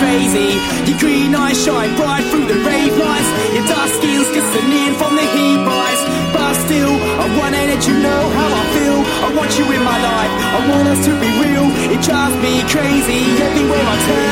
crazy. Your green eyes shine bright through the rave lights. Your dark skin's glistening from the heat rise. But still, I wanna let you know how I feel. I want you in my life, I want us to be real. It drives me crazy everywhere I turn.